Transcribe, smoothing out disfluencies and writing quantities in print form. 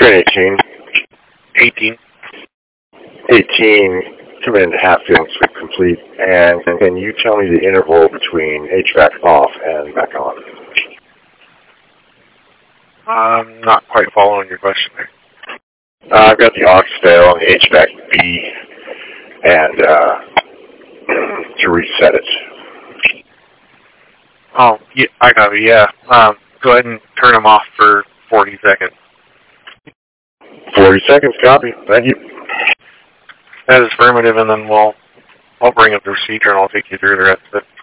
Train 18. 18. 18, come in half feeling sweep complete, and can you tell me the interval between HVAC off and back on? I'm not quite following your question there. I've got the aux fail on the HVAC B, and to reset it. Oh, yeah, I got it, yeah. Go ahead and turn them off for 40 seconds. 40 seconds, copy. Thank you. That is affirmative, and then I'll bring up the procedure and I'll take you through the rest of it.